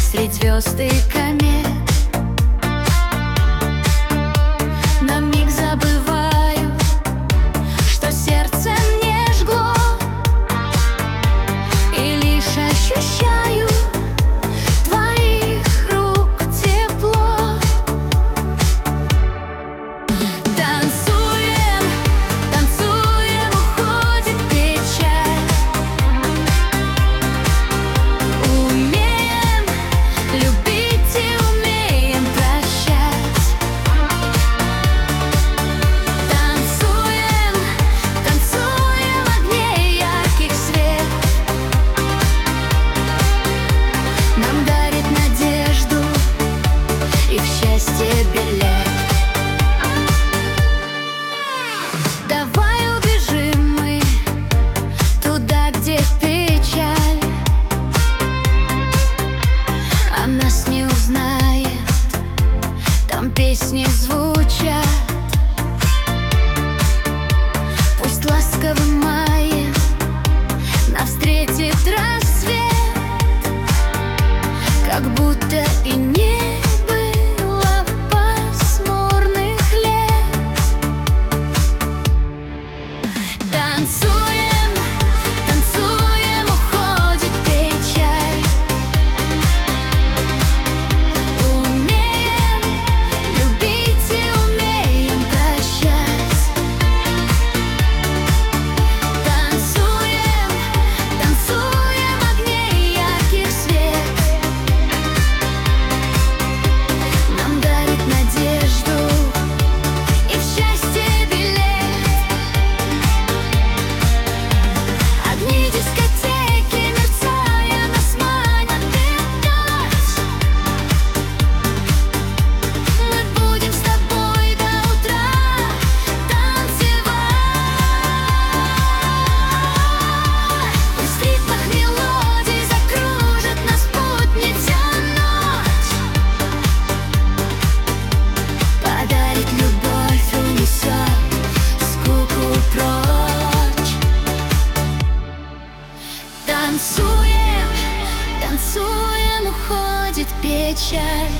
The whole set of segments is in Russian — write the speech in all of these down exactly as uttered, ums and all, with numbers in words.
средь звезд и комет. На миг забываю, что сердце мне жгло, и лишь ощущаю твоих рук тепло. Танцуем, танцуем, уходит печаль. Умеем любить и умеем прощать. Танцуем, танцуем в огне ярких свет. Нам дарит надежду и в счастье билет. Давай убежим мы туда, где печаль, а нас не узнает, там песни звучат. Пусть ласковым маем нас встретит рассвет, как будто и не было пасмурных лет. Танцуем, танцуем, уходит печаль. Умеем любить и умеем прощать. Танцуем, танцуем в огне ярких свет. Нам дарит надежду и в счастье билет. Огни дискотеки, мерцая, нас манят летать. Мы будем с тобой до утра танцевать. Пусть в ритмах мелодий закружит нас спутница ночь. Подарит любовь, унесет скуку прочь. Танцуем, танцуем, уходит печаль.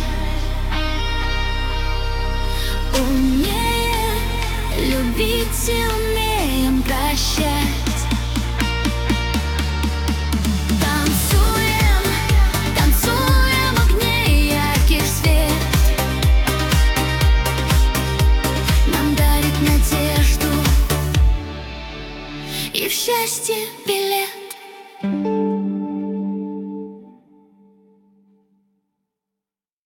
Умеем любить и умеем прощать. Танцуем, танцуем в огне ярких свет. Нам дарит надежду и в счастье билет.